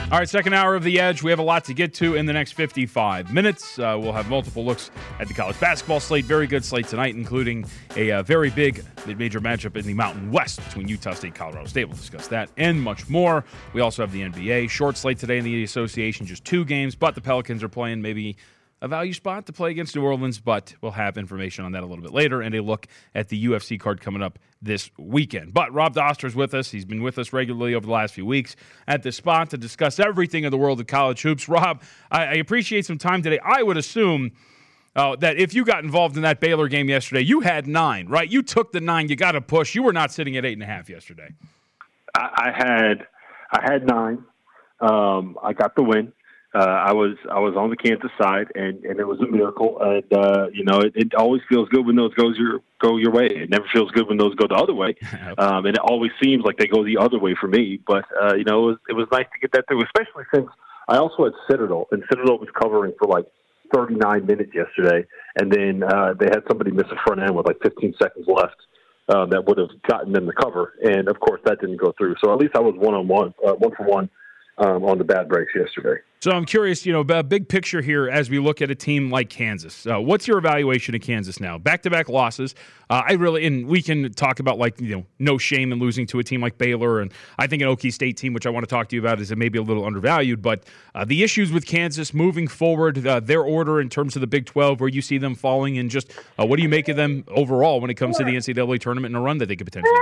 All right, second hour of The Edge. We have a lot to get to in the next 55 minutes. We'll have multiple looks at the college basketball slate. Very good slate tonight, including a very big mid-major matchup in the Mountain West between Utah State and Colorado State. We'll discuss that and much more. We also have the NBA. Short slate today in the association, just 2 games, but the Pelicans are playing maybe a value spot to play against New Orleans, but we'll have information on that a little bit later and a look at the UFC card coming up this weekend. But Rob Doster is with us. He's been with us regularly over the last few weeks at this spot to discuss everything in the world of college hoops. Rob, I appreciate some time today. I would assume that if you got involved in that Baylor game yesterday, you had 9, right? You took the 9. You got to push. You were not sitting at 8.5 yesterday. I had 9. I got the win. I was on the Kansas side, and it was a miracle. And it always feels good when those go your way. It never feels good when those go the other way. And it always seems like they go the other way for me. But it was nice to get that through, especially since I also had Citadel, and Citadel was covering for like 39 minutes yesterday, and then they had somebody miss a front end with like 15 seconds left. That would have gotten them the cover, and of course that didn't go through. So at least I was one for one on the bad breaks yesterday. So I'm curious, big picture here as we look at a team like Kansas. What's your evaluation of Kansas now? Back-to-back losses. And we can talk about no shame in losing to a team like Baylor, and I think an Okie State team, which I want to talk to you about, is maybe a little undervalued. But the issues with Kansas moving forward, their order in terms of the Big 12, where you see them falling, and just what do you make of them overall when it comes to the NCAA tournament and a run that they could potentially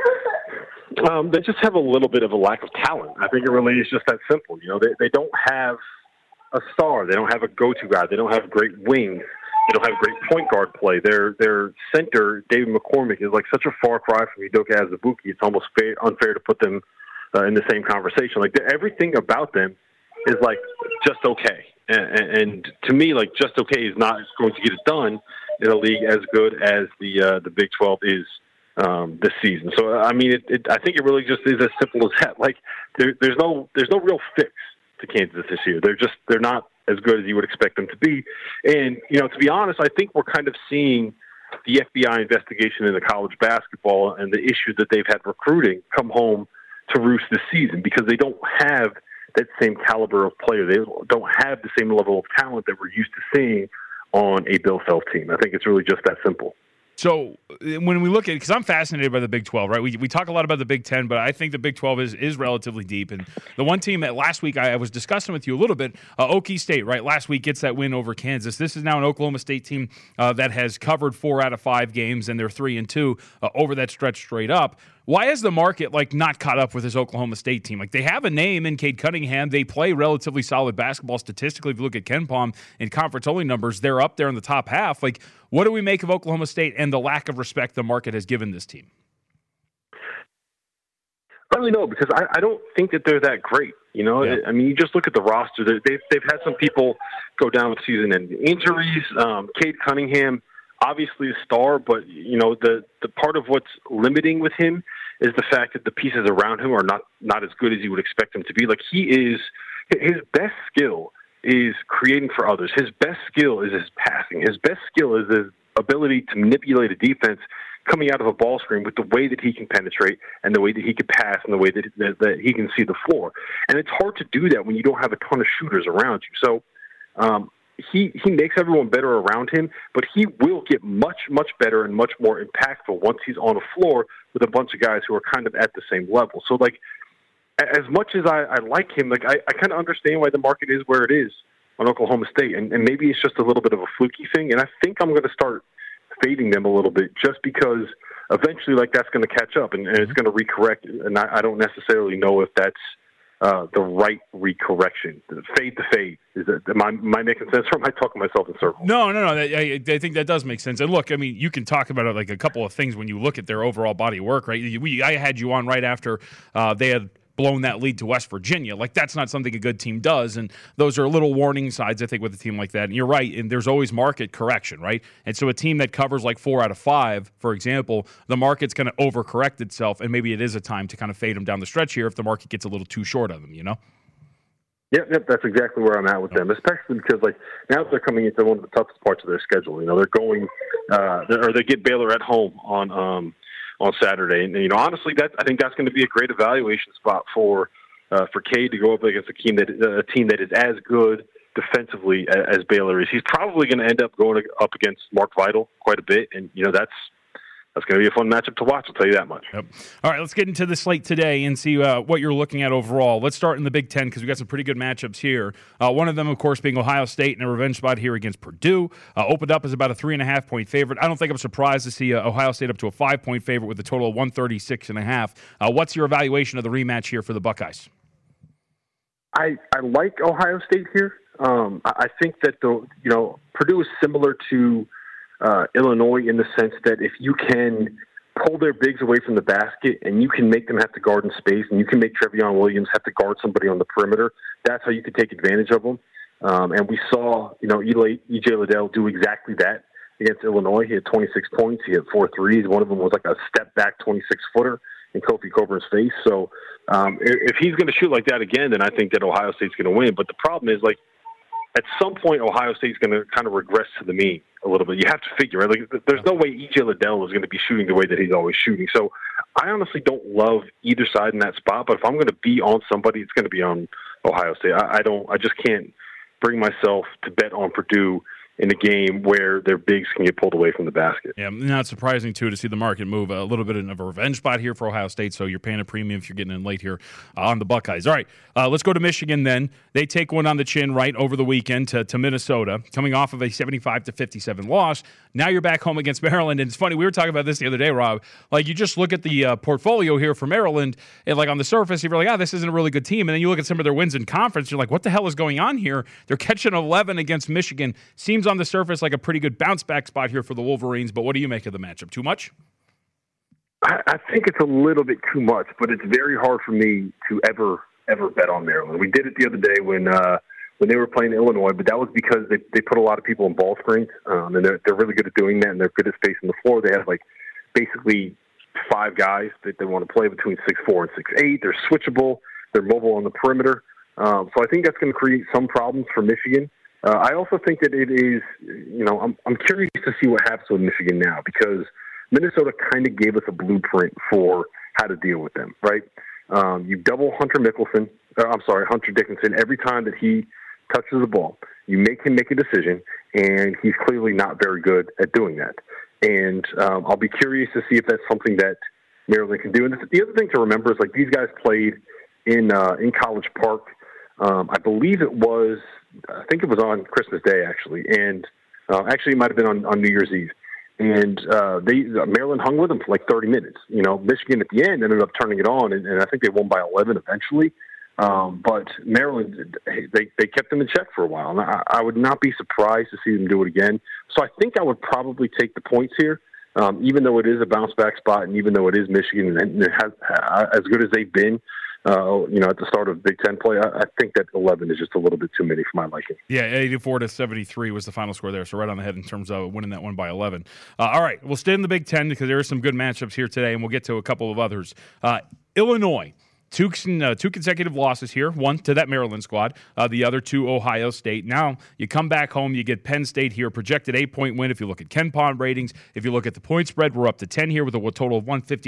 make? They just have a little bit of a lack of talent. I think it really is just that simple. They don't have a star. They don't have a go-to guy. They don't have great wings. They don't have great point guard play. Their center, David McCormick, is like such a far cry from Udoka Azubuike. It's almost unfair to put them in the same conversation. Like everything about them is like just okay. And to me, like just okay is not going to get it done in a league as good as the Big 12 is this season. So I mean, I think it really just is as simple as that. Like there's no real fix to Kansas this year. They're not as good as you would expect them to be. And to be honest, I think we're kind of seeing the FBI investigation into college basketball and the issues that they've had recruiting come home to roost this season, because they don't have that same caliber of player. They don't have the same level of talent that we're used to seeing on a Bill Self team. I think it's really just that simple. So when we look at it, because I'm fascinated by the Big 12, right? We talk a lot about the Big 10, but I think the Big 12 is relatively deep. And the one team that last week I was discussing with you a little bit, Okie State, right? Last week gets that win over Kansas. This is now an Oklahoma State team that has covered 4 out of 5 games, and they're 3-2 over that stretch straight up. Why has the market not caught up with this Oklahoma State team? They have a name in Cade Cunningham. They play relatively solid basketball statistically. If you look at KenPom and conference-only numbers, they're up there in the top half. What do we make of Oklahoma State and the lack of respect the market has given this team? I don't really know, because I don't think that they're that great. Yeah. I mean, you just look at the roster. They've had some people go down with season-ending injuries. Cade Cunningham, obviously a star, but the part of what's limiting with him is the fact that the pieces around him are not as good as you would expect him to be. His best skill is creating for others. His best skill is his passing. His best skill is his ability to manipulate a defense coming out of a ball screen with the way that he can penetrate and the way that he can pass and the way that he can see the floor. And it's hard to do that when you don't have a ton of shooters around you. So he makes everyone better around him, but he will get much, much better and much more impactful once he's on the floor with a bunch of guys who are kind of at the same level. So, as much as I like him, I kind of understand why the market is where it is on Oklahoma State, and maybe it's just a little bit of a fluky thing, and I think I'm going to start fading them a little bit just because eventually, that's going to catch up, and it's going to recorrect, and I don't necessarily know if that's the right recorrection. Fade to fade. Am I making sense, or am I talking myself in circles? No. I think that does make sense. And look, I mean, you can talk about it a couple of things when you look at their overall body of work, right? I had you on right after they had blown that lead to West Virginia. That's not something a good team does, and those are little warning signs, I think, with a team like that. And you're right, and there's always market correction, right? And so a team that covers 4 out of 5, for example, the market's going to overcorrect itself, and maybe it is a time to kind of fade them down the stretch here if the market gets a little too short of them, Yep, that's exactly where I'm at with them, especially because now they're coming into one of the toughest parts of their schedule. They're going, or they get Baylor at home on Saturday, and honestly, I think that's going to be a great evaluation spot for for Cade to go up against a team that is as good defensively as Baylor is. He's probably going to end up going up against Mark Vital quite a bit, and that's going to be a fun matchup to watch, I'll tell you that much. Yep. All right, let's get into the slate today and see what you're looking at overall. Let's start in the Big Ten because we've got some pretty good matchups here. One of them, of course, being Ohio State in a revenge spot here against Purdue. Opened up as about a 3.5-point favorite. I don't think I'm surprised to see Ohio State up to a 5-point favorite with a total of 136.5. What's your evaluation of the rematch here for the Buckeyes? I like Ohio State here. I think that Purdue is similar to Illinois in the sense that if you can pull their bigs away from the basket and you can make them have to guard in space and you can make Trevion Williams have to guard somebody on the perimeter, that's how you can take advantage of them. And we saw, E.J. Liddell do exactly that against Illinois. He had 26 points. He had 4 threes. One of them was like a step-back 26-footer in Kofi Coburn's face. So if he's going to shoot like that again, then I think that Ohio State's going to win. But the problem is, at some point, Ohio State's going to kind of regress to the mean a little bit. You have to figure, right? There's no way E.J. Liddell is going to be shooting the way that he's always shooting. So I honestly don't love either side in that spot. But if I'm going to be on somebody, it's going to be on Ohio State. I just can't bring myself to bet on Purdue in a game where their bigs can get pulled away from the basket. Yeah, not surprising, too, to see the market move a little bit of a revenge spot here for Ohio State, so you're paying a premium if you're getting in late here on the Buckeyes. All right, let's go to Michigan then. They take one on the chin right over the weekend to Minnesota, coming off of a 75-57 loss. Now you're back home against Maryland, and it's funny, we were talking about this the other day, Rob. You just look at the portfolio here for Maryland, and on the surface, you're like, this isn't a really good team, and then you look at some of their wins in conference, you're like, what the hell is going on here? They're catching 11 against Michigan. Seems on the surface like a pretty good bounce-back spot here for the Wolverines, but what do you make of the matchup? Too much? I think it's a little bit too much, but it's very hard for me to ever bet on Maryland. We did it the other day when they were playing Illinois, but that was because they put a lot of people in ball screens, and they're really good at doing that, and they're good at spacing the floor. They have basically 5 guys that they want to play between 6'4" and 6'8". They're switchable. They're mobile on the perimeter. So I think that's going to create some problems for Michigan. I also think that it is, I'm curious to see what happens with Michigan now because Minnesota kind of gave us a blueprint for how to deal with them, right? You double Hunter Dickinson every time that he touches the ball. You make him make a decision, and he's clearly not very good at doing that. And I'll be curious to see if that's something that Maryland can do. And the other thing to remember is these guys played in College Park. I believe I think it was on Christmas Day, actually. And actually it might have been on New Year's Eve. And Maryland hung with them for 30 minutes. Michigan at the end ended up turning it on, and I think they won by 11 eventually. But Maryland, they kept them in check for a while. And I would not be surprised to see them do it again. So I think I would probably take the points here, even though it is a bounce-back spot and even though it is Michigan and it has, as good as they've been, at the start of Big Ten play, I think that 11 is just a little bit too many for my liking. Yeah, 84-73 was the final score there, so right on the head in terms of winning that one by 11. All right, we'll stay in the Big Ten because there are some good matchups here today, and we'll get to a couple of others. Illinois. Two consecutive losses here, one to that Maryland squad, the other to Ohio State. Now you come back home, you get Penn State here, projected 8-point win. If you look at KenPom ratings, if you look at the point spread, we're up to 10 here with a total of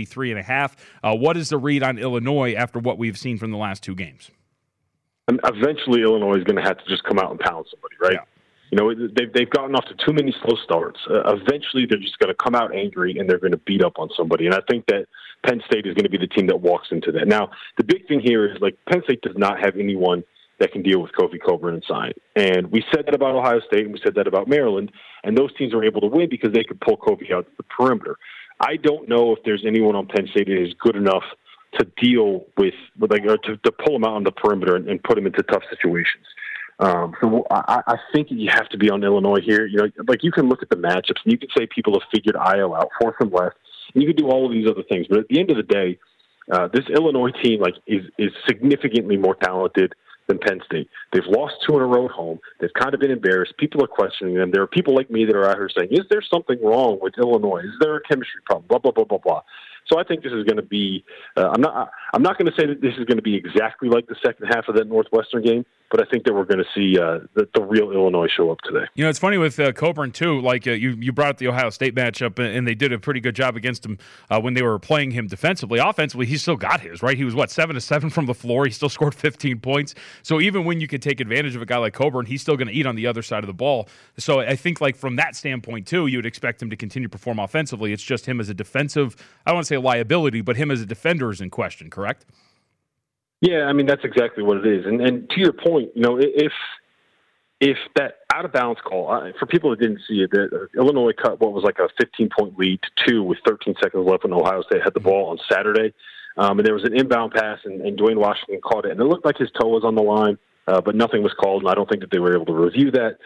153.5. What is the read on Illinois after what we've seen from the last 2 games? And eventually Illinois is going to have to just come out and pound somebody, right? Yeah. They've gotten off to too many slow starts. Eventually, they're just going to come out angry and they're going to beat up on somebody. And I think that Penn State is going to be the team that walks into that. Now, the big thing here is Penn State does not have anyone that can deal with Kofi Cockburn inside. And we said that about Ohio State and we said that about Maryland. And those teams were able to win because they could pull Kofi out to the perimeter. I don't know if there's anyone on Penn State that is good enough to deal with or to pull him out on the perimeter and put him into tough situations. So I think you have to be on Illinois here. You can look at the matchups and you can say people have figured Io out, force them left, and you can do all of these other things. But at the end of the day, this Illinois team is significantly more talented than Penn State. They've lost 2 in a row at home. They've kind of been embarrassed. People are questioning them. There are people like me that are out here saying, is there something wrong with Illinois? Is there a chemistry problem? Blah, blah, blah, blah, blah. So I think this is going to be. I'm not going to say that this is going to be exactly like the second half of that Northwestern game, but I think that we're going to see the real Illinois show up today. You know, it's funny with Coburn too. Like you brought up the Ohio State matchup, and they did a pretty good job against him when they were playing him defensively. Offensively, he still got his, right. He was 7-7 from the floor. He still scored 15 points. So even when you can take advantage of a guy like Coburn, he's still going to eat on the other side of the ball. So I think, like, from that standpoint too, you would expect him to continue to perform offensively. It's just him as a defensive, I don't want to say liability, but him as a defender is in question. Correct? Yeah, I mean, that's exactly what it is. And to your point, you know, if that out-of-bounds call, for people that didn't see it, that Illinois cut what was like a 15-point lead to 2 with 13 seconds left when Ohio State had the ball on Saturday. And there was an inbound pass, and Dwayne Washington caught it. And it looked like his toe was on the line, but nothing was called, and I don't think that they were able to review that.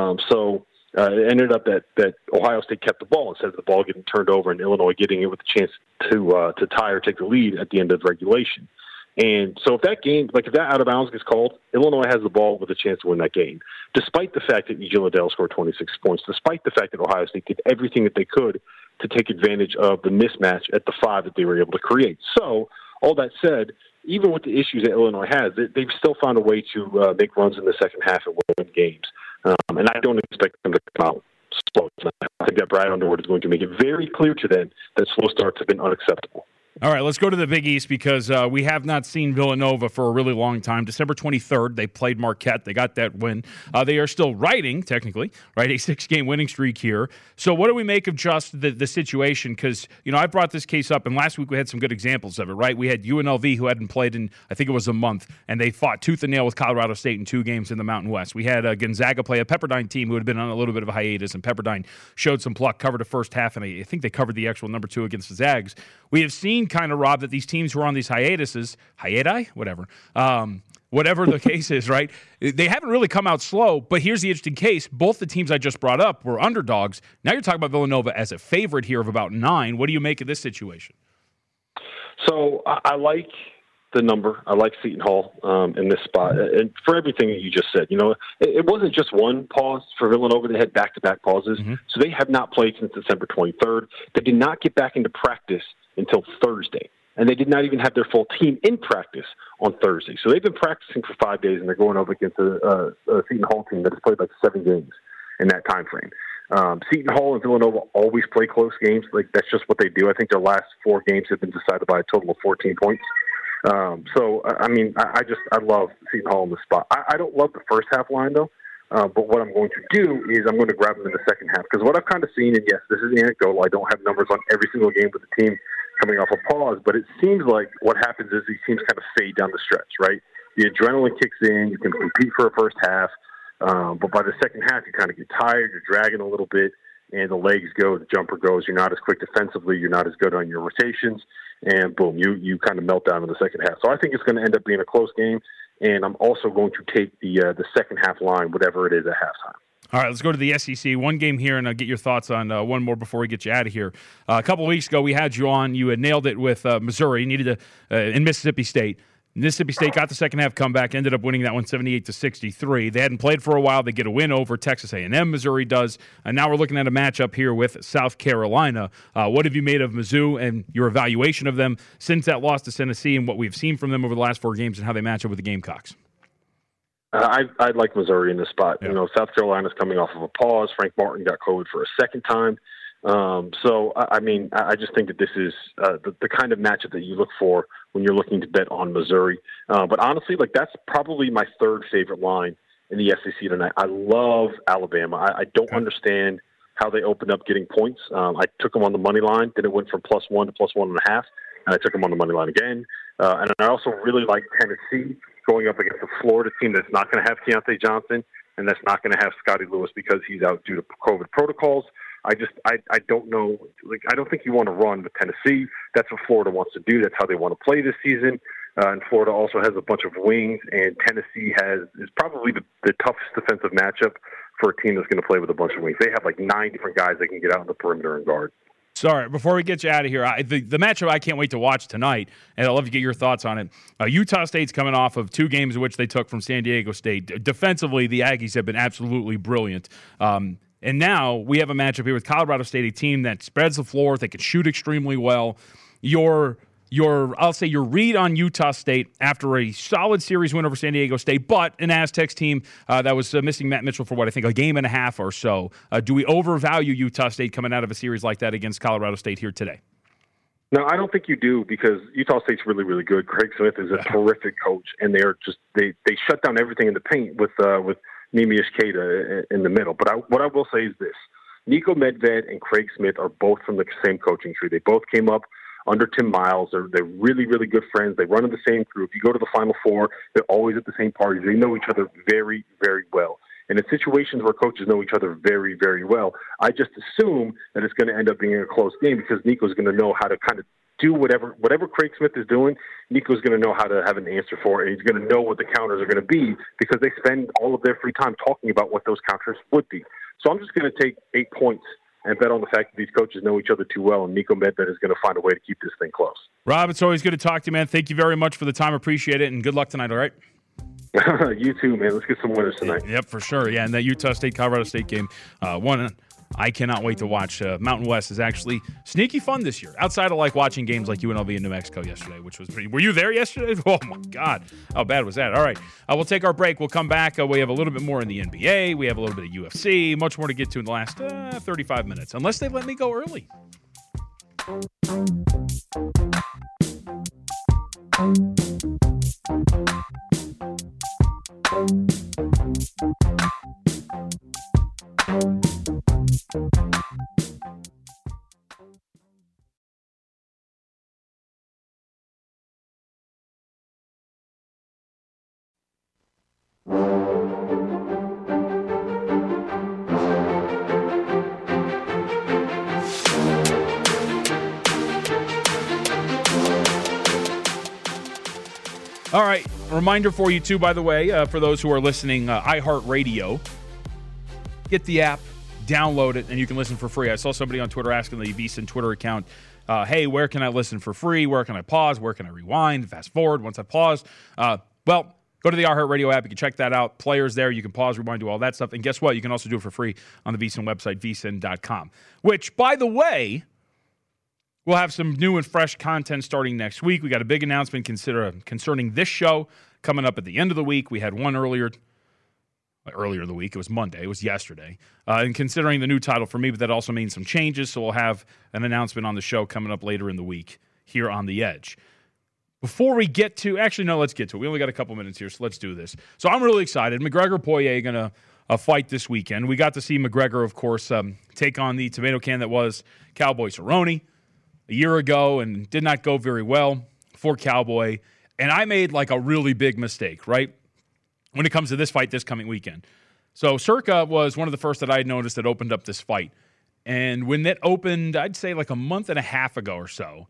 It ended up that Ohio State kept the ball instead of the ball getting turned over and Illinois getting it with a chance to tie or take the lead at the end of regulation. And so if that game, like if that out of bounds gets called, Illinois has the ball with a chance to win that game, despite the fact that Eugene Liddell scored 26 points, despite the fact that Ohio State did everything that they could to take advantage of the mismatch at the 5 that they were able to create. So all that said, even with the issues that Illinois has, they've still found a way to make runs in the second half and win games. And I don't expect them to come out slow tonight. I think that Brad Underwood is going to make it very clear to them that slow starts have been unacceptable. All right, let's go to the Big East because we have not seen Villanova for a really long time. December 23rd, they played Marquette. They got that win. They are still riding, technically, right, a 6-game winning streak here. So what do we make of just the situation? Because, you know, I brought this case up, and last week we had some good examples of it, right? We had UNLV, who hadn't played in, I think it was a month, and they fought tooth and nail with Colorado State in 2 games in the Mountain West. We had Gonzaga play a Pepperdine team who had been on a little bit of a hiatus, and Pepperdine showed some pluck, covered the first half, and I think they covered the actual number 2 against the Zags. We have seen kind of, Rob, that these teams who are on these hiatuses, whatever the case is, right? They haven't really come out slow, but here's the interesting case. Both the teams I just brought up were underdogs. Now you're talking about Villanova as a favorite here of about 9. What do you make of this situation? So I like the number. I like Seton Hall in this spot. And for everything that you just said, you know, it wasn't just one pause for Villanova. They had back-to-back pauses. Mm-hmm. So they have not played since December 23rd. They did not get back into practice until Thursday. And they did not even have their full team in practice on Thursday. So they've been practicing for 5 days, and they're going up against a Seton Hall team that has played like 7 games in that time frame. Seton Hall and Villanova always play close games. Like, that's just what they do. I think their last 4 games have been decided by a total of 14 points. I love Seton Hall in the spot. I don't love the first half line, though. But what I'm going to do is I'm going to grab them in the second half. Because what I've kind of seen, and yes, this is anecdotal, I don't have numbers on every single game with the team coming off a pause, but it seems like what happens is these teams kind of fade down the stretch, right? The adrenaline kicks in, you can compete for a first half, but by the second half, you kind of get tired, you're dragging a little bit, and the legs go, the jumper goes, you're not as quick defensively, you're not as good on your rotations, and boom, you kind of melt down in the second half. So I think it's going to end up being a close game, and I'm also going to take the second half line, whatever it is at halftime. All right, let's go to the SEC. One game here, and I'll get your thoughts on one more before we get you out of here. A couple of weeks ago, we had you on. You had nailed it with Missouri. You needed in Mississippi State. Mississippi State got the second half comeback, ended up winning that one 78-63. They hadn't played for a while. They get a win over Texas A&M. Missouri does. And now we're looking at a matchup here with South Carolina. What have you made of Mizzou and your evaluation of them since that loss to Tennessee and what we've seen from them over the last 4 games and how they match up with the Gamecocks? I'd like Missouri in this spot. Yeah. You know, South Carolina's coming off of a pause. Frank Martin got COVID for a second time. I just think that this is the kind of matchup that you look for when you're looking to bet on Missouri. But honestly, like, that's probably my 3rd favorite line in the SEC tonight. I love Alabama. I don't understand how they opened up getting points. I took them on the money line. Then it went from +1 to +1.5, and I took them on the money line again. And I also really like Tennessee going up against a Florida team that's not going to have Keontae Johnson and that's not going to have Scotty Lewis because he's out due to COVID protocols. I don't know. Like, I don't think you want to run with Tennessee. That's what Florida wants to do. That's how they want to play this season. And Florida also has a bunch of wings, and Tennessee is probably the toughest defensive matchup for a team that's going to play with a bunch of wings. They have like 9 different guys that can get out on the perimeter and guard. Sorry, before we get you out of here, the matchup I can't wait to watch tonight, and I'd love to get your thoughts on it. Utah State's coming off of 2 games in which they took from San Diego State. Defensively, the Aggies have been absolutely brilliant. And now we have a matchup here with Colorado State, a team that spreads the floor, they can shoot extremely well. I'll say your read on Utah State after a solid series win over San Diego State, but an Aztecs team that was missing Matt Mitchell for what I think a game and a half or so. Do we overvalue Utah State coming out of a series like that against Colorado State here today? No, I don't think you do, because Utah State's really, really good. Craig Smith is a terrific coach, and they shut down everything in the paint with Neemias Queta in the middle. But what I will say is this: Niko Medved and Craig Smith are both from the same coaching tree. They both came up under Tim Miles. They're really, really good friends. They run in the same crew. If you go to the Final Four, they're always at the same parties. They know each other very, very well. And in situations where coaches know each other very, very well, I just assume that it's going to end up being a close game, because Nico's going to know how to kind of do whatever Craig Smith is doing. Nico's going to know how to have an answer for it. And he's going to know what the counters are going to be, because they spend all of their free time talking about what those counters would be. So I'm just going to take 8 points and bet on the fact that these coaches know each other too well, and Niko Medved is going to find a way to keep this thing close. Rob, it's always good to talk to you, man. Thank you very much for the time. Appreciate it, and good luck tonight, all right? You too, man. Let's get some winners tonight. Yep, for sure. Yeah, and that Utah State-Colorado State game, one I cannot wait to watch. Mountain West is actually sneaky fun this year, outside of like watching games like UNLV in New Mexico yesterday, which was pretty. Were you there yesterday? Oh, my God. How bad was that? All right. We'll take our break. We'll come back. We have a little bit more in the NBA. We have a little bit of UFC. Much more to get to in the last 35 minutes, unless they let me go early. All right, reminder for you too, by the way, for those who are listening, iHeartRadio, get the app, download it, and you can listen for free. I saw somebody on Twitter asking the VSiN Twitter account, hey, where can I listen for free? Where can I pause? Where can I rewind, fast forward once I pause? Well, go to the iHeartRadio app. You can check that out. Players there. You can pause, rewind, do all that stuff. And guess what? You can also do it for free on the VSiN website, vsin.com, which, by the way, we'll have some new and fresh content starting next week. We got a big announcement concerning this show coming up at the end of the week. We had one earlier in the week. It was Monday. It was yesterday. And considering the new title for me, but that also means some changes. So we'll have an announcement on the show coming up later in the week here on The Edge. Before we get to, actually, no, let's get to it. We only got a couple minutes here, so let's do this. So I'm really excited. McGregor-Poirier going to fight this weekend. We got to see McGregor, of course, take on the tomato can that was Cowboy Cerrone a year ago, and did not go very well for Cowboy. And I made like a really big mistake, right, when it comes to this fight this coming weekend. So Circa was one of the first that I had noticed that opened up this fight. And when it opened, I'd say like a month and a half ago or so,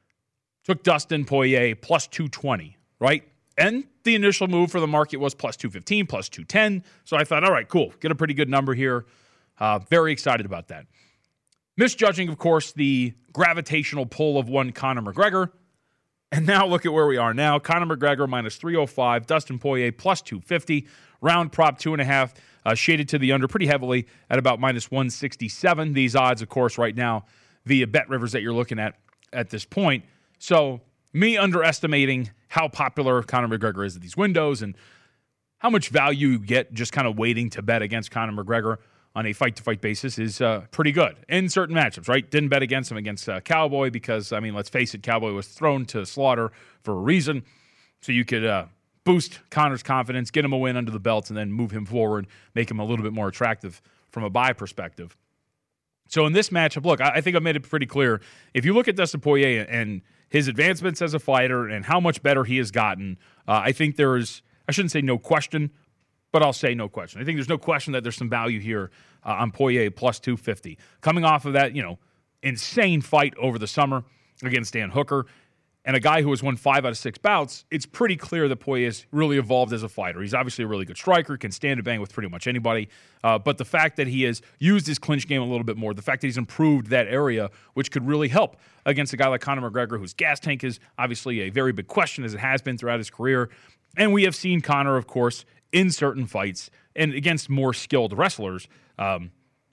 took Dustin Poirier plus 220, right? And the initial move for the market was plus 215, plus 210. So I thought, all right, cool, get a pretty good number here. Very excited about that. Misjudging, of course, the gravitational pull of one Conor McGregor. And now look at where we are now. Conor McGregor minus 305, Dustin Poirier plus 250, round prop 2.5, shaded to the under pretty heavily at about minus 167. These odds, of course, right now via Bet Rivers that you're looking at this point. So me underestimating how popular Conor McGregor is at these windows and how much value you get just kind of waiting to bet against Conor McGregor on a fight-to-fight basis is pretty good in certain matchups, right? Didn't bet against him against Cowboy because, I mean, let's face it, Cowboy was thrown to slaughter for a reason. So you could boost Conor's confidence, get him a win under the belt, and then move him forward, make him a little bit more attractive from a buy perspective. So in this matchup, look, I think I've made it pretty clear. If you look at Dustin Poirier and his advancements as a fighter and how much better he has gotten, I think there's, I shouldn't say no question, but I'll say no question. I think there's no question that there's some value here on Poirier plus 250. Coming off of that, insane fight over the summer against Dan Hooker, and a guy who has won 5 out of 6 bouts, it's pretty clear that Poirier's really evolved as a fighter. He's obviously a really good striker, can stand and bang with pretty much anybody. But the fact that he has used his clinch game a little bit more, the fact that he's improved that area, which could really help against a guy like Conor McGregor, whose gas tank is obviously a very big question, as it has been throughout his career. And we have seen Conor, of course, in certain fights and against more skilled wrestlers,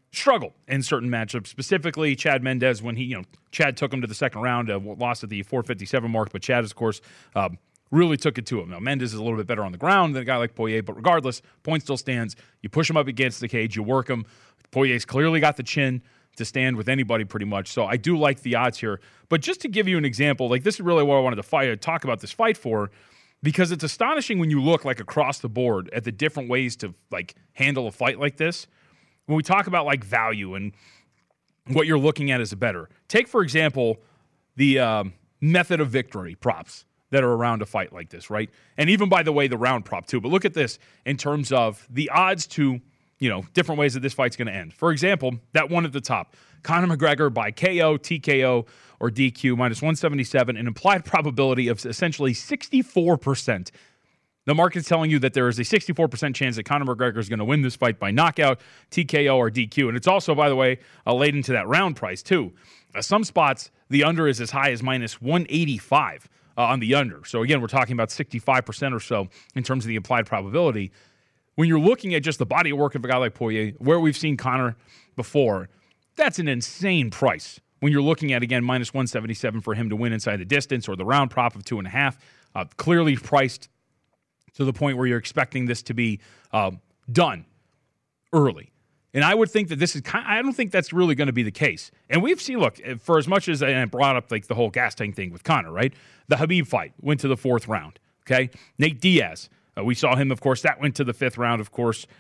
struggled in certain matchups, specifically Chad Mendes when Chad took him to the second round, lost at the 457 mark, but Chad, of course, really took it to him. Now, Mendes is a little bit better on the ground than a guy like Poirier, but regardless, point still stands. You push him up against the cage, you work him. Poirier's clearly got the chin to stand with anybody pretty much, so I do like the odds here. But just to give you an example, this is really what I wanted to talk about this fight for, because it's astonishing when you look across the board at the different ways to handle a fight like this. When we talk about value and what you're looking at as a bettor, take for example the method of victory props that are around a fight like this, right? And even by the way, the round prop too. But look at this in terms of the odds to different ways that this fight's going to end. For example, that one at the top, Conor McGregor by KO, TKO, or DQ, minus 177, an implied probability of essentially 64%. The market's telling you that there is a 64% chance that Conor McGregor is going to win this fight by knockout, TKO, or DQ. And it's also, by the way, laid into that round price, too. Some spots, the under is as high as minus 185 on the under. So, again, we're talking about 65% or so in terms of the implied probability. When you're looking at just the body of work of a guy like Poirier, where we've seen Conor before, that's an insane price. When you're looking at, again, minus 177 for him to win inside the distance, or the round prop of 2.5, clearly priced to the point where you're expecting this to be done early. And I would think that this is I don't think that's really going to be the case. And we've seen, look, for as much as I brought up the whole gas tank thing with Conor, right? The Khabib fight went to the 4th round, okay? Nate Diaz, we saw him, of course, that went to the 5th round, of course.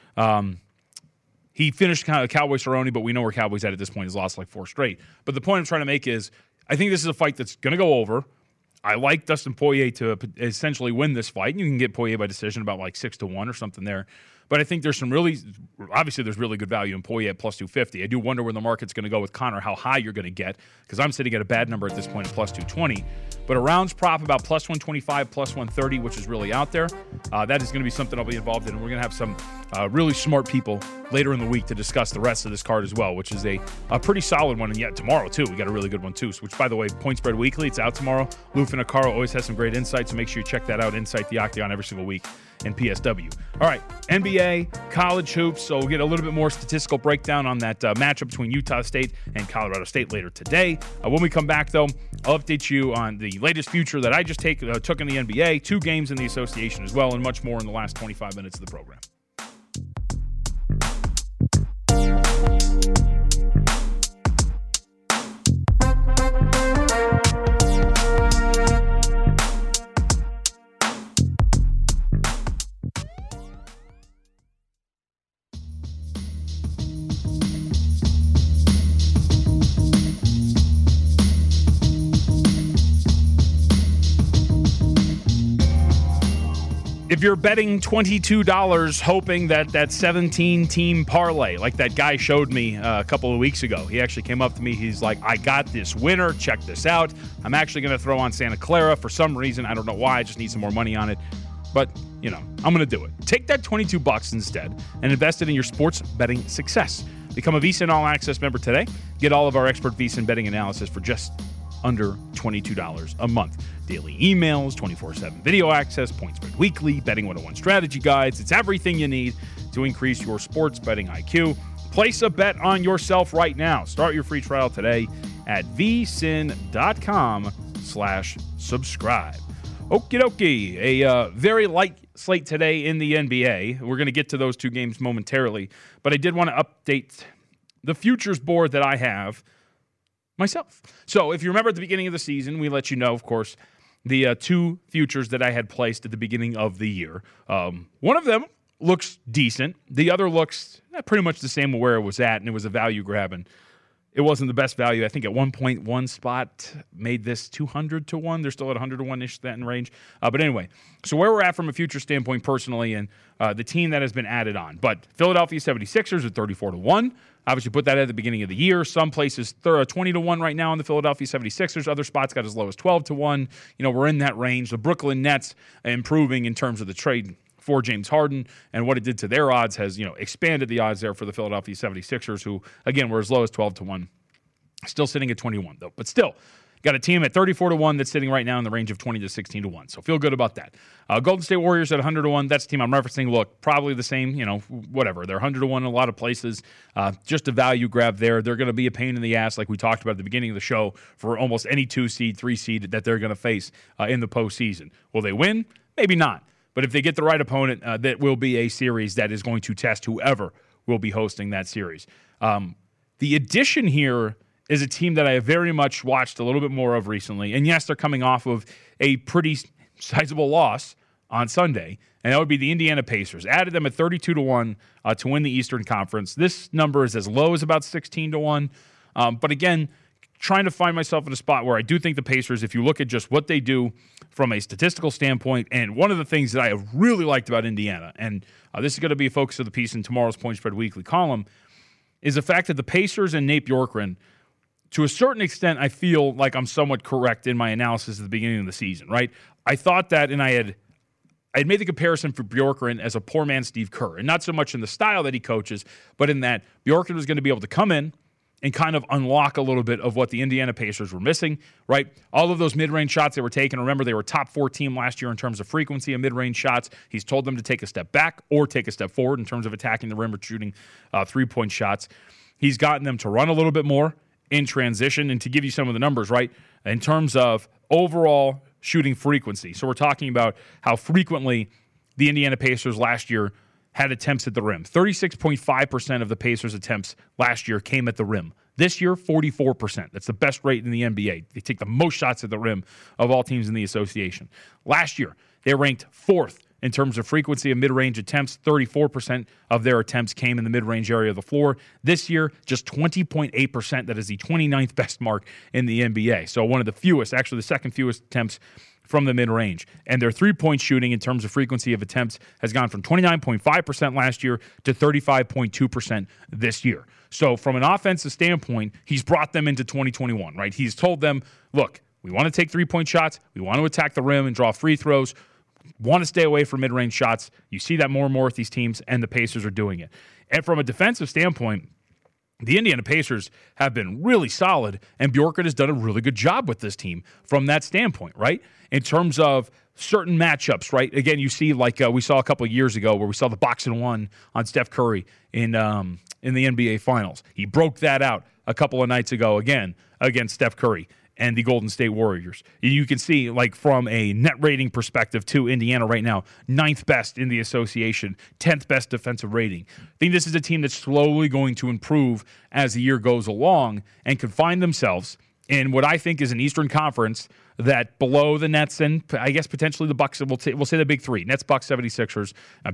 He finished kind of Cowboy Cerrone, but we know where Cowboy's at this point. He's lost 4 straight. But the point I'm trying to make is I think this is a fight that's going to go over. I like Dustin Poirier to essentially win this fight. You can get Poirier by decision about 6-1 or something there. But I think there's obviously there's really good value in Poirier at plus 250. I do wonder where the market's going to go with Conor, how high you're going to get, because I'm sitting at a bad number at this point at plus 220. But a rounds prop about plus 125, plus 130, which is really out there. That is going to be something I'll be involved in. And we're going to have some really smart people later in the week to discuss the rest of this card as well, which is a pretty solid one. And yet tomorrow, too, we got a really good one, too. Which, by the way, Point Spread Weekly, it's out tomorrow. Lou Finocchiaro always has some great insights, so make sure you check that out. Insight the Octagon every single week in PSW. All right, NBA, college hoops. So we'll get a little bit more statistical breakdown on that matchup between Utah State and Colorado State later today. When we come back, though, I'll update you on the latest future that I just took in the NBA, 2 games in the association as well, and much more in the last 25 minutes of the program. If you're betting $22 hoping that 17-team parlay, like that guy showed me a couple of weeks ago, he actually came up to me. He's like, I got this winner. Check this out. I'm actually going to throw on Santa Clara for some reason. I don't know why. I just need some more money on it. But, I'm going to do it. Take that $22 instead and invest it in your sports betting success. Become a VSiN All Access member today. Get all of our expert VSiN betting analysis for just under $22 a month. Daily emails, 24/7 video access, Point Spread Weekly, Betting 101 strategy guides. It's everything you need to increase your sports betting IQ. Place a bet on yourself right now. Start your free trial today at vsin.com/subscribe. Okie dokie. A very light slate today in the NBA. We're going to get to those 2 games momentarily, but I did want to update the futures board that I have myself. So if you remember at the beginning of the season, we let you know, of course, the 2 futures that I had placed at the beginning of the year. One of them looks decent. The other looks pretty much the same where it was at, and it was a value grab, and it wasn't the best value. I think at one point, one spot made this 200-1. They're still at 100-1-ish, that in range. But anyway, so where we're at from a future standpoint personally, and the team that has been added on. But Philadelphia 76ers at 34-1. Obviously put that at the beginning of the year. Some places 20-1 right now on the Philadelphia 76ers. Other spots got as low as 12-1. We're in that range. The Brooklyn Nets improving in terms of the trade for James Harden, and what it did to their odds has, expanded the odds there for the Philadelphia 76ers, who, again, were as low as 12-1. Still sitting at 21, though. But still, got a team at 34-1 that's sitting right now in the range of 20 to 16-1. So feel good about that. Golden State Warriors at 100-1. That's the team I'm referencing. Look, probably the same, whatever. They're 100-1 in a lot of places. Just a value grab there. They're going to be a pain in the ass, like we talked about at the beginning of the show, for almost any 2-seed, 3-seed that they're going to face in the postseason. Will they win? Maybe not. But if they get the right opponent, that will be a series that is going to test whoever will be hosting that series. The addition here is a team that I have very much watched a little bit more of recently. And yes, they're coming off of a pretty sizable loss on Sunday, and that would be the Indiana Pacers. Added them at 32-1 to win the Eastern Conference. This number is as low as about 16-1. But again, trying to find myself in a spot where I do think the Pacers, if you look at just what they do from a statistical standpoint, and one of the things that I have really liked about Indiana, and this is going to be a focus of the piece in tomorrow's Point Spread Weekly column, is the fact that the Pacers and Nate Bjorkgren, to a certain extent, I feel like I'm somewhat correct in my analysis at the beginning of the season, right? I thought that, and I had made the comparison for Bjorkgren as a poor man Steve Kerr, and not so much in the style that he coaches, but in that Bjorkgren was going to be able to come in and kind of unlock a little bit of what the Indiana Pacers were missing, right? All of those mid-range shots they were taking, remember they were top 4 team last year in terms of frequency of mid-range shots. He's told them to take a step back or take a step forward in terms of attacking the rim or shooting three-point shots. He's gotten them to run a little bit more in transition, and to give you some of the numbers, right, in terms of overall shooting frequency. So we're talking about how frequently the Indiana Pacers last year had attempts at the rim. 36.5% of the Pacers' attempts last year came at the rim. This year, 44%. That's the best rate in the NBA. They take the most shots at the rim of all teams in the association. Last year, they ranked 4th in terms of frequency of mid-range attempts. 34% of their attempts came in the mid-range area of the floor. This year, just 20.8%. That is the 29th best mark in the NBA. So one of the fewest, actually the second fewest attempts from the mid-range. And their three-point shooting in terms of frequency of attempts has gone from 29.5% last year to 35.2% this year. So from an offensive standpoint, he's brought them into 2021, right? He's told them, look, we want to take three-point shots. We want to attack the rim and draw free throws. Want to stay away from mid-range shots. You see that more and more with these teams, and the Pacers are doing it. And from a defensive standpoint, the Indiana Pacers have been really solid, and Bjorkgren has done a really good job with this team from that standpoint, right? In terms of certain matchups, right? Again, you see like we saw a couple of years ago where we saw the box and one on Steph Curry in the NBA Finals. He broke that out a couple of nights ago again against Steph Curry and the Golden State Warriors. You can see, like, from a net rating perspective, too, Indiana right now, 9th best in the association, 10th best defensive rating. I think this is a team that's slowly going to improve as the year goes along and can find themselves in what I think is an Eastern Conference that below the Nets and I guess potentially the Bucks, we'll say the big three, Nets, Bucks, 76ers.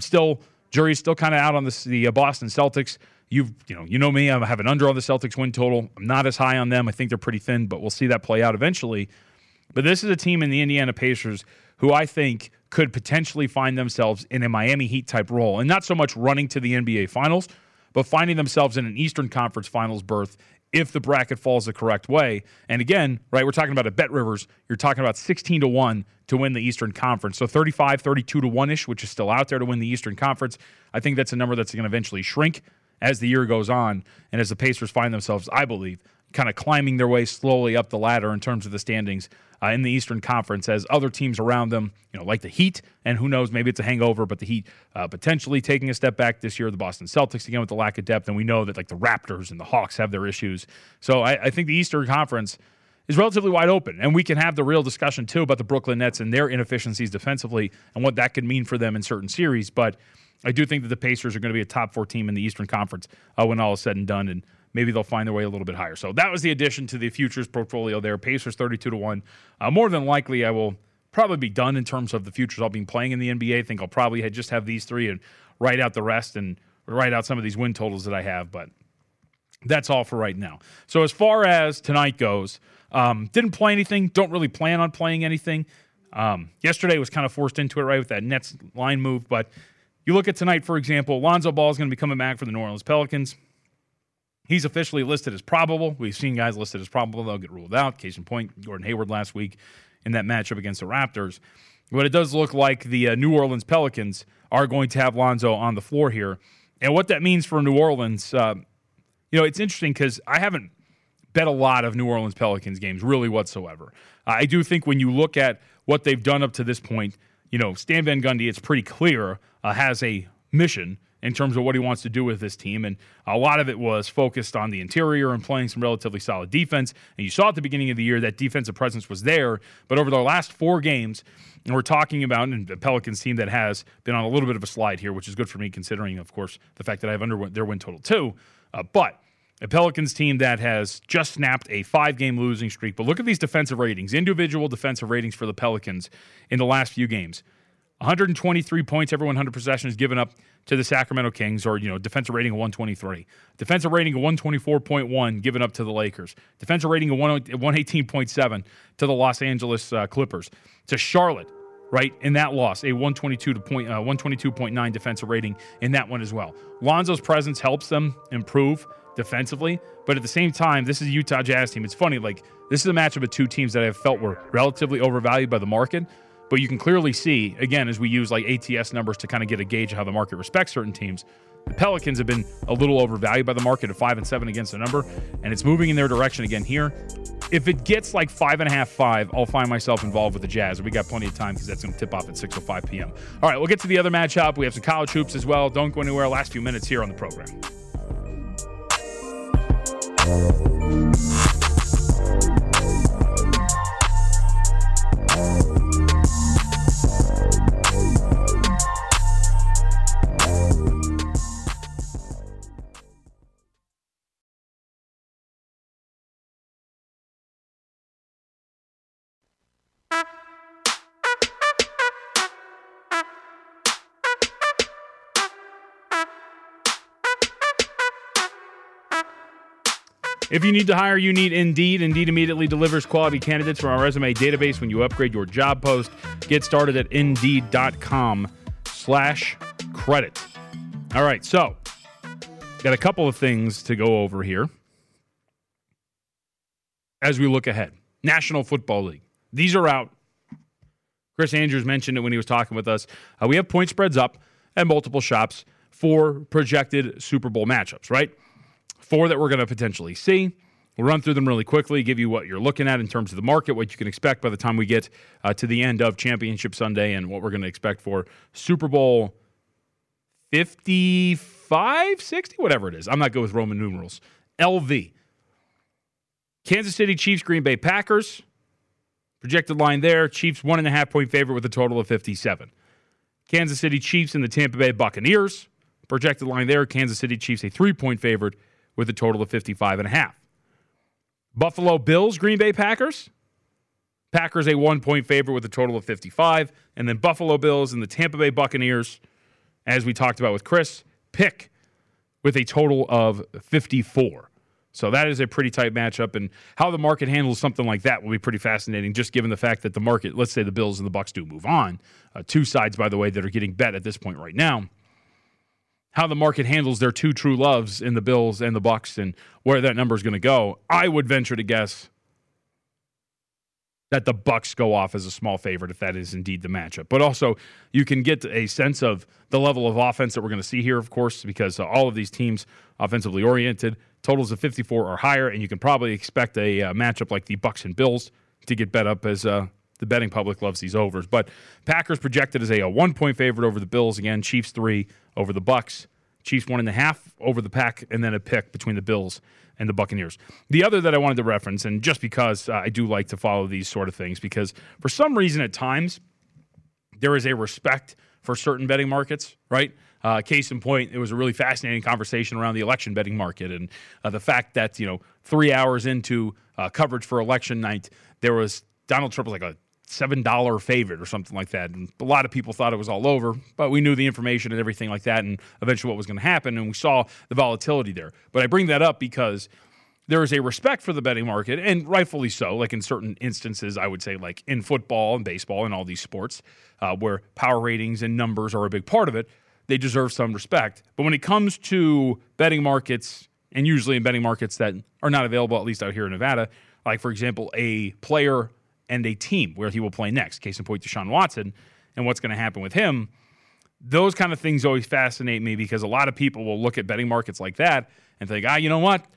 Jury's still kind of out on the Boston Celtics. You know me, I have an under on the Celtics win total. I'm not as high on them. I think they're pretty thin, but we'll see that play out eventually. But this is a team in the Indiana Pacers who I think could potentially find themselves in a Miami Heat type role, and not so much running to the NBA Finals, but finding themselves in an Eastern Conference Finals berth if the bracket falls the correct way. And again, right, we're talking about at Bet Rivers, you're talking about 16-1 to win the Eastern Conference. So 35, 32-1-ish, which is still out there to win the Eastern Conference. I think that's a number that's going to eventually shrink as the year goes on, and as the Pacers find themselves, I believe, kind of climbing their way slowly up the ladder in terms of the standings in the Eastern Conference, as other teams around them, like the Heat, and who knows, maybe it's a hangover, but the Heat potentially taking a step back this year, the Boston Celtics, again, with the lack of depth, and we know that like the Raptors and the Hawks have their issues. So I think the Eastern Conference is relatively wide open, and we can have the real discussion, too, about the Brooklyn Nets and their inefficiencies defensively and what that could mean for them in certain series, but I do think that the Pacers are going to be a top 4 team in the Eastern Conference when all is said and done, and maybe they'll find their way a little bit higher. So that was the addition to the futures portfolio there. Pacers 32-1. More than likely, I will probably be done in terms of the futures I'll be playing in the NBA. I think I'll probably just have these 3 and write out the rest and write out some of these win totals that I have, but that's all for right now. So as far as tonight goes, didn't play anything, don't really plan on playing anything. Yesterday was kind of forced into it, right, with that Nets line move, but you look at tonight, for example, Lonzo Ball is going to be coming back for the New Orleans Pelicans. He's officially listed as probable. We've seen guys listed as probable. They'll get ruled out. Case in point, Gordon Hayward last week in that matchup against the Raptors. But it does look like the New Orleans Pelicans are going to have Lonzo on the floor here. And what that means for New Orleans, it's interesting because I haven't bet a lot of New Orleans Pelicans games, really whatsoever. I do think when you look at what they've done up to this point, Stan Van Gundy, it's pretty clear, has a mission in terms of what he wants to do with this team. And a lot of it was focused on the interior and playing some relatively solid defense. And you saw at the beginning of the year that defensive presence was there. But over the last 4 games, and we're talking about the Pelicans team that has been on a little bit of a slide here, which is good for me considering, of course, the fact that I have under their win total too. But a Pelicans team that has just snapped a 5-game losing streak. But look at these defensive ratings, individual defensive ratings for the Pelicans in the last few games. 123 points every 100 possessions given up to the Sacramento Kings, or, defensive rating of 123. Defensive rating of 124.1 given up to the Lakers. Defensive rating of 118.7 to the Los Angeles Clippers. To Charlotte, right, in that loss, a 122.9 defensive rating in that one as well. Lonzo's presence helps them improve defensively, but at the same time, this is a Utah Jazz team. It's funny, this is a matchup of 2 teams that I have felt were relatively overvalued by the market. But you can clearly see, again, as we use ATS numbers to kind of get a gauge of how the market respects certain teams, the Pelicans have been a little overvalued by the market at 5-7 against the number, and it's moving in their direction again here. If it gets 5.5, 5, I'll find myself involved with the Jazz. We got plenty of time because that's going to tip off at 6:05 p.m. All right, we'll get to the other matchup. We have some college hoops as well. Don't go anywhere. Last few minutes here on the program. If you need to hire, you need Indeed. Indeed immediately delivers quality candidates from our resume database when you upgrade your job post. Get started at Indeed.com/credit. All right, so got a couple of things to go over here as we look ahead. National Football League. These are out. Chris Andrews mentioned it when he was talking with us. We have point spreads up at multiple shops for projected Super Bowl matchups, right? 4 that we're going to potentially see. We'll run through them really quickly, give you what you're looking at in terms of the market, what you can expect by the time we get to the end of Championship Sunday, and what we're going to expect for Super Bowl 55, 60, whatever it is. I'm not good with Roman numerals. LV. Kansas City Chiefs, Green Bay Packers. Projected line there, Chiefs 1.5-point favorite with a total of 57. Kansas City Chiefs and the Tampa Bay Buccaneers. Projected line there, Kansas City Chiefs a 3-point favorite with a total of 55.5. Buffalo Bills, Green Bay Packers. Packers a 1-point favorite with a total of 55. And then Buffalo Bills and the Tampa Bay Buccaneers, as we talked about with Chris, pick with a total of 54. So that is a pretty tight matchup, and how the market handles something like that will be pretty fascinating, just given the fact that the market, let's say the Bills and the Bucs do move on, 2 sides, by the way, that are getting bet at this point right now. How the market handles their 2 true loves in the Bills and the Bucs and where that number is going to go, I would venture to guess that the Bucs go off as a small favorite if that is indeed the matchup. But also, you can get a sense of the level of offense that we're going to see here, of course, because all of these teams offensively oriented, totals of 54 or higher, and you can probably expect a matchup like the Bucs and Bills to get bet up as the betting public loves these overs. But Packers projected as a 1-point favorite over the Bills. Again, Chiefs 3 over the Bucs. Chiefs 1.5 over the Pack, and then a pick between the Bills and the Buccaneers. The other that I wanted to reference, and just because I do like to follow these sort of things, because for some reason at times there is a respect for certain betting markets, right? Case in point, it was a really fascinating conversation around the election betting market, and the fact that 3 hours into coverage for election night, there was Donald Trump was like a $7 favorite or something like that. And a lot of people thought it was all over, but we knew the information and everything like that and eventually what was going to happen, and we saw the volatility there. But I bring that up because there is a respect for the betting market, and rightfully so, like in certain instances, I would say like in football and baseball and all these sports where power ratings and numbers are a big part of it, they deserve some respect. But when it comes to betting markets, and usually in betting markets that are not available, at least out here in Nevada, like, for example, a player and a team where he will play next. Case in point, Deshaun Watson, and what's going to happen with him. Those kind of things always fascinate me because a lot of people will look at betting markets like that and think, you know what?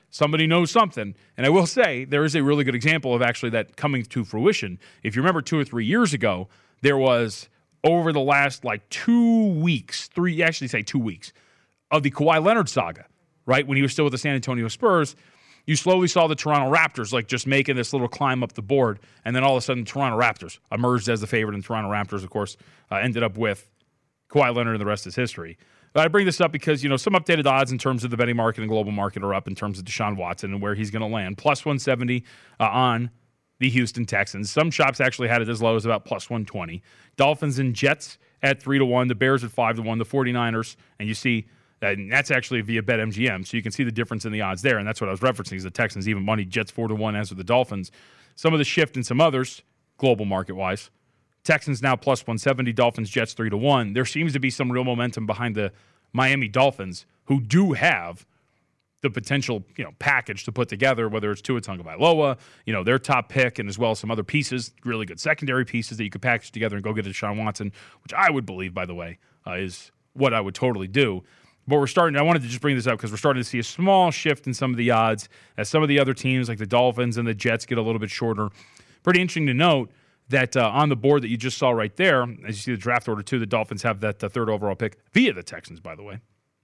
somebody knows something. And I will say there is a really good example of actually that coming to fruition. If you remember 2 or 3 years ago, there was over the last 2 weeks, 2 weeks of the Kawhi Leonard saga, right? When he was still with the San Antonio Spurs, you slowly saw the Toronto Raptors just making this little climb up the board. And then all of a sudden, Toronto Raptors emerged as the favorite, and Toronto Raptors, of course, ended up with Kawhi Leonard, and the rest is history. But I bring this up because, some updated odds in terms of the betting market and global market are up in terms of Deshaun Watson and where he's going to land. Plus 170 on the Houston Texans. Some shops actually had it as low as about plus 120. Dolphins and Jets at 3-1. The Bears at 5-1. The 49ers, and you see, and that's actually via BetMGM, so you can see the difference in the odds there, and that's what I was referencing is the Texans even money, Jets 4-1, as with the Dolphins. Some of the shift in some others, global market-wise. Texans now plus 170, Dolphins, Jets 3-1. There seems to be some real momentum behind the Miami Dolphins, who do have the potential, package to put together, whether it's Tua Tagovailoa, their top pick, and as well as some other pieces, really good secondary pieces that you could package together and go get a Deshaun Watson, which I would believe, by the way, is what I would totally do. But I wanted to just bring this up because we're starting to see a small shift in some of the odds as some of the other teams like the Dolphins and the Jets get a little bit shorter. Pretty interesting to note that on the board that you just saw right there, as you see the draft order too, the Dolphins have that third overall pick via the Texans, by the way.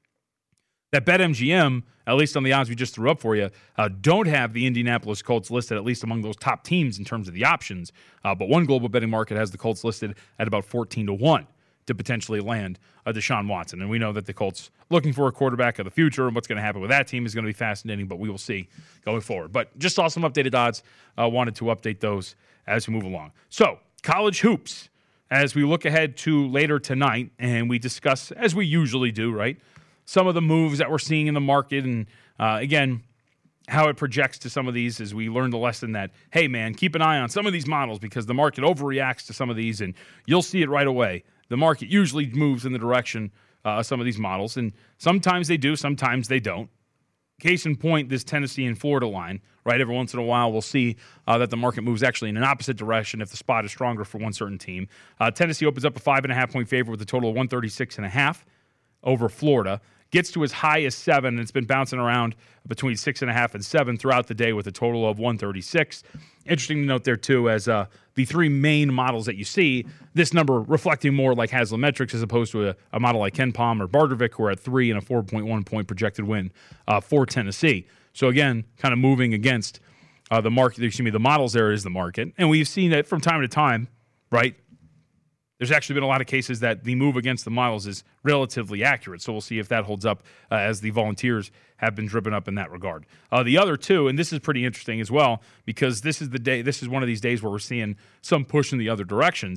That BetMGM, at least on the odds we just threw up for you, don't have the Indianapolis Colts listed, at least among those top teams in terms of the options. But one global betting market has the Colts listed at about 14-1 to potentially land Deshaun Watson. And we know that the Colts looking for a quarterback of the future, and what's going to happen with that team is going to be fascinating, but we will see going forward. But just saw some updated odds. Wanted to update those as we move along. So, college hoops, as we look ahead to later tonight, and we discuss, as we usually do, right, some of the moves that we're seeing in the market, and again, how it projects to some of these as we learn the lesson that, hey, man, keep an eye on some of these models because the market overreacts to some of these, and you'll see it right away. The market usually moves in the direction of some of these models, and sometimes they do, sometimes they don't. Case in point, this Tennessee and Florida line, right? Every once in a while, we'll see that the market moves actually in an opposite direction if the spot is stronger for one certain team. Tennessee opens up a 5.5-point favorite with a total of 136.5 over Florida. Gets to as high as 7, and it's been bouncing around between 6.5 and 7 throughout the day with a total of 136. Interesting to note there, too, as the three main models that you see, this number reflecting more like Haslametrics as opposed to a model like KenPom or Bartervik, who are at 3 and a 4.1-point projected win for Tennessee. So, again, kind of moving against the market. The models there is the market. And we've seen it from time to time, right? There's actually been a lot of cases that the move against the models is relatively accurate. So we'll see if that holds up as the Volunteers have been driven up in that regard. The other two, and this is pretty interesting as well, because this is one of these days where we're seeing some push in the other directions.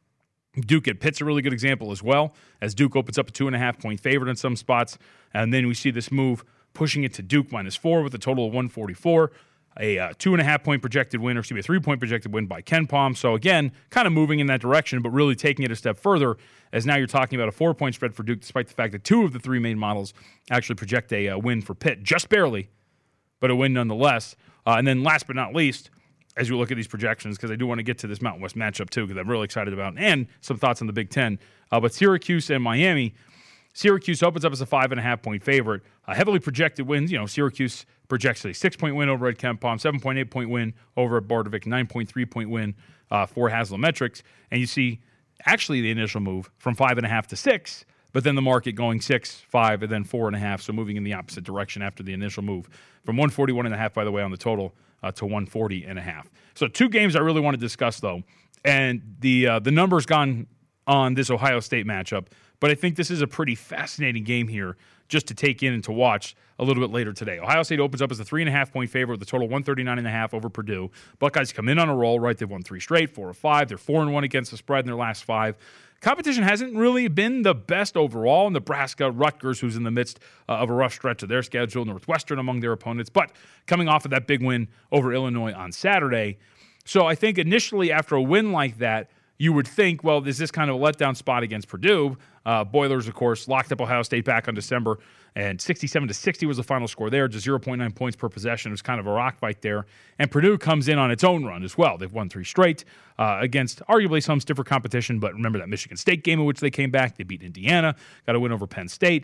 Duke at Pitt's a really good example as well, as Duke opens up a 2.5-point favorite in some spots. And then we see this move pushing it to Duke -4 with a total of 144. A 2.5-point projected win, or excuse me, a 3-point projected win by KenPom. So again, kind of moving in that direction, but really taking it a step further, as now you're talking about a 4-point spread for Duke, despite the fact that 2 of the 3 main models actually project a win for Pitt, just barely, but a win nonetheless. And then last but not least, as you look at these projections, because I do want to get to this Mountain West matchup too, because I'm really excited about, and some thoughts on the Big Ten. But Syracuse and Miami. Syracuse opens up as a 5.5-point favorite. Heavily projected wins. Syracuse projects a 6-point win over at KenPom, 7.8-point win over at Bartervik, 9.3-point win for Haslametrics. And you see actually the initial move from 5.5 to 6, but then the market going 6, 5, and then 4.5, so moving in the opposite direction after the initial move. From 141.5, by the way, on the total to 140.5. So 2 games I really want to discuss, though. And the numbers gone on this Ohio State matchup, but I think this is a pretty fascinating game here just to take in and to watch a little bit later today. Ohio State opens up as a 3.5-point favorite with a total 139.5 over Purdue. Buckeyes come in on a roll, right? They've won 3 straight, 4 of 5. They're 4-1 against the spread in their last 5. Competition hasn't really been the best overall. Nebraska, Rutgers, who's in the midst of a rough stretch of their schedule, Northwestern among their opponents, but coming off of that big win over Illinois on Saturday. So I think initially after a win like that, you would think, well, is this kind of a letdown spot against Purdue? Boilers, of course, locked up Ohio State back on December, and 67-60 was the final score there, just 0.9 points per possession. It was kind of a rock fight there. And Purdue comes in on its own run as well. They've won 3 straight against arguably some stiffer competition, but remember that Michigan State game in which they came back. They beat Indiana, got a win over Penn State.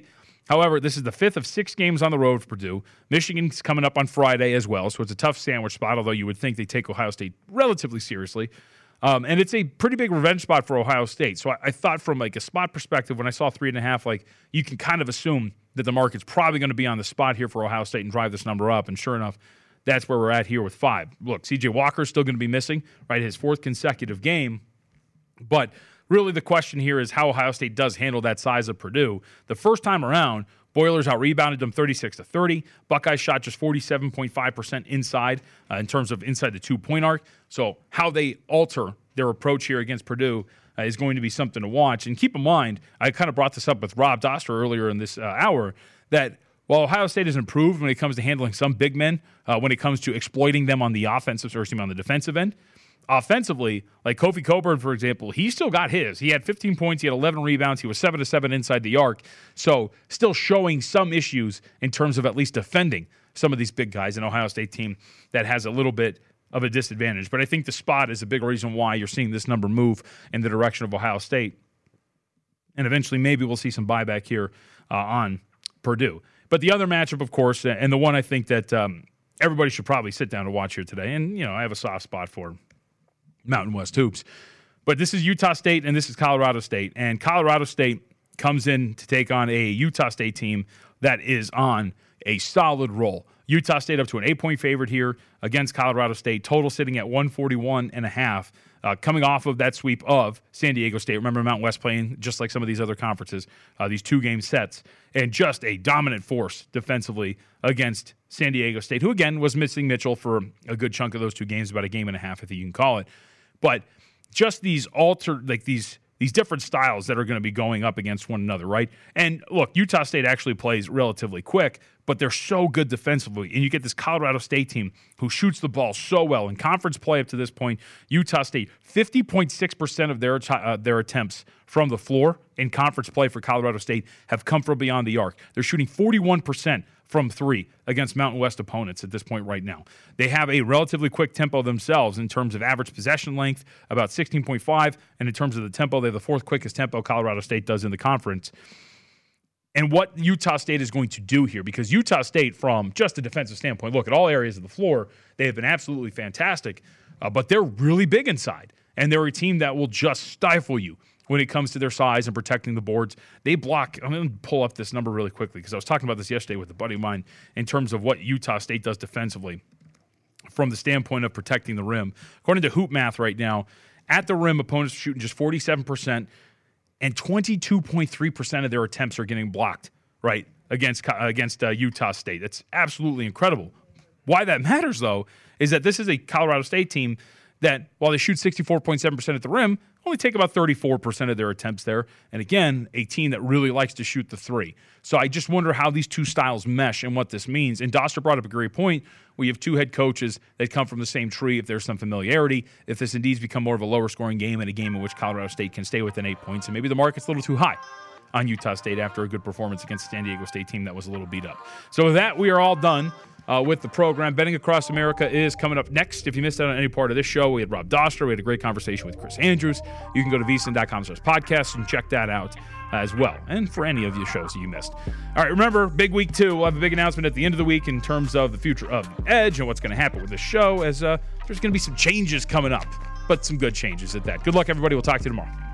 However, this is the 5th of 6 games on the road for Purdue. Michigan's coming up on Friday as well, so it's a tough sandwich spot, although you would think they take Ohio State relatively seriously. And it's a pretty big revenge spot for Ohio State. So I thought from like a spot perspective, when I saw 3.5, like you can kind of assume that the market's probably going to be on the spot here for Ohio State and drive this number up. And sure enough, that's where we're at here with 5. Look, C.J. Walker's still going to be missing, right? His 4th consecutive game. But really the question here is how Ohio State does handle that size of Purdue. The first time around, Boilers out-rebounded them 36-30. Buckeyes shot just 47.5% inside in terms of inside the 2-point arc. So how they alter their approach here against Purdue is going to be something to watch. And keep in mind, I kind of brought this up with Rob Doster earlier in this hour, that while Ohio State has improved when it comes to handling some big men, when it comes to exploiting them on the offensive, or on the defensive end, offensively, like Kofi Cockburn, for example, he still got his. He had 15 points. He had 11 rebounds. He was 7-7 inside the arc. So still showing some issues in terms of at least defending some of these big guys, an Ohio State team that has a little bit of a disadvantage. But I think the spot is a big reason why you're seeing this number move in the direction of Ohio State. And eventually maybe we'll see some buyback here on Purdue. But the other matchup, of course, and the one I think that everybody should probably sit down and watch here today, and, you know, I have a soft spot for Mountain West hoops. But this is Utah State and this is Colorado State. And Colorado State comes in to take on a Utah State team that is on a solid roll. Utah State up to an 8-point favorite here against Colorado State. Total sitting at 141.5. Coming off of that sweep of San Diego State. Remember Mountain West playing just like some of these other conferences, these 2-game sets. And just a dominant force defensively against San Diego State, who again was missing Mitchell for a good chunk of those 2 games, about a game and a half, I think you can call it. But just these these different styles that are going to be going up against one another, right? And look, Utah State actually plays relatively quick, but they're so good defensively. And you get this Colorado State team who shoots the ball so well. In conference play up to this point, Utah State, 50.6% of their attempts from the floor in conference play for Colorado State have come from beyond the arc. They're shooting 41% from 3 against Mountain West opponents at this point right now. They have a relatively quick tempo themselves in terms of average possession length, about 16.5, and in terms of the tempo, they have the 4th quickest tempo Colorado State does in the conference. And what Utah State is going to do here, because Utah State, from just a defensive standpoint, look at all areas of the floor, they have been absolutely fantastic, but they're really big inside, and they're a team that will just stifle you when it comes to their size and protecting the boards. They block. I'm going to pull up this number really quickly because I was talking about this yesterday with a buddy of mine in terms of what Utah State does defensively from the standpoint of protecting the rim. According to Hoop Math right now, at the rim, opponents are shooting just 47%, and 22.3% of their attempts are getting blocked, right, against Utah State. That's absolutely incredible. Why that matters, though, is that this is a Colorado State team that, while they shoot 64.7% at the rim, only take about 34% of their attempts there. And again, a team that really likes to shoot the 3. So I just wonder how these two styles mesh and what this means. And Doster brought up a great point. We have 2 head coaches that come from the same tree. If there's some familiarity, if this indeed become more of a lower scoring game and a game in which Colorado State can stay within 8 points, and maybe the market's a little too high on Utah State after a good performance against the San Diego State team that was a little beat up. So with that, we are all done with the program. Betting Across America is coming up next. If you missed out on any part of this show, we had Rob Doster. We had a great conversation with Chris Andrews. You can go to vsin.com/podcast and check that out as well, and for any of your shows that you missed. All right, remember, big week 2. We'll have a big announcement at the end of the week in terms of the future of the Edge and what's going to happen with this show, as there's going to be some changes coming up, but some good changes at that. Good luck, everybody. We'll talk to you tomorrow.